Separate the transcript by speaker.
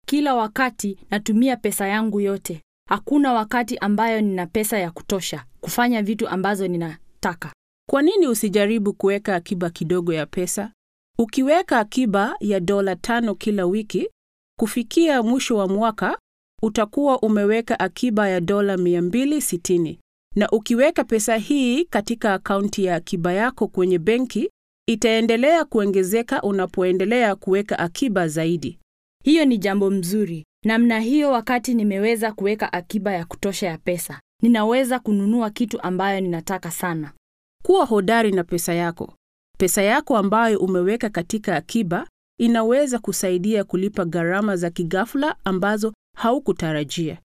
Speaker 1: Kila wakati natumia pesa yangu yote. Hakuna wakati ambayo nina pesa ya kutosha kufanya vitu ambazo ninataka.
Speaker 2: Kwa nini usijaribu kuweka akiba kidogo ya pesa? Ukiweka akiba ya $5 kila wiki, kufikia mwisho wa mwaka, utakuwa umeweka akiba ya $260. Na ukiweka pesa hii katika akaunti ya akiba yako kwenye benki, itaendelea kuongezeka unapoendelea kuweka akiba zaidi.
Speaker 1: Hiyo ni jambo mzuri. Namna hiyo, wakati nimeweza kuweka akiba ya kutosha ya pesa, ninaweza kununua kitu ambayo ninataka sana.
Speaker 2: Kuwa hodari na pesa yako. Pesa yako ambayo umeweka katika akiba inaweza kusaidia kulipa gharama za kighafla ambazo haukutarajia.